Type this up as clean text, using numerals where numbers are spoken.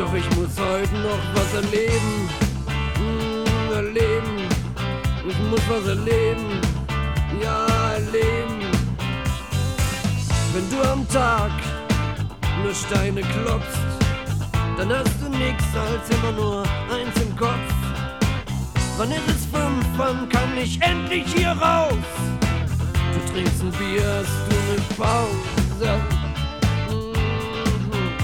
Doch ich muss heute noch was erleben, erleben. Ich muss was erleben, ja erleben. Wenn du am Tag nur Steine klopfst, dann hast du nix als immer nur eins im Kopf. Wann ist es 5, wann kann ich endlich hier raus? Du trinkst ein Bier, hast du eine Pause?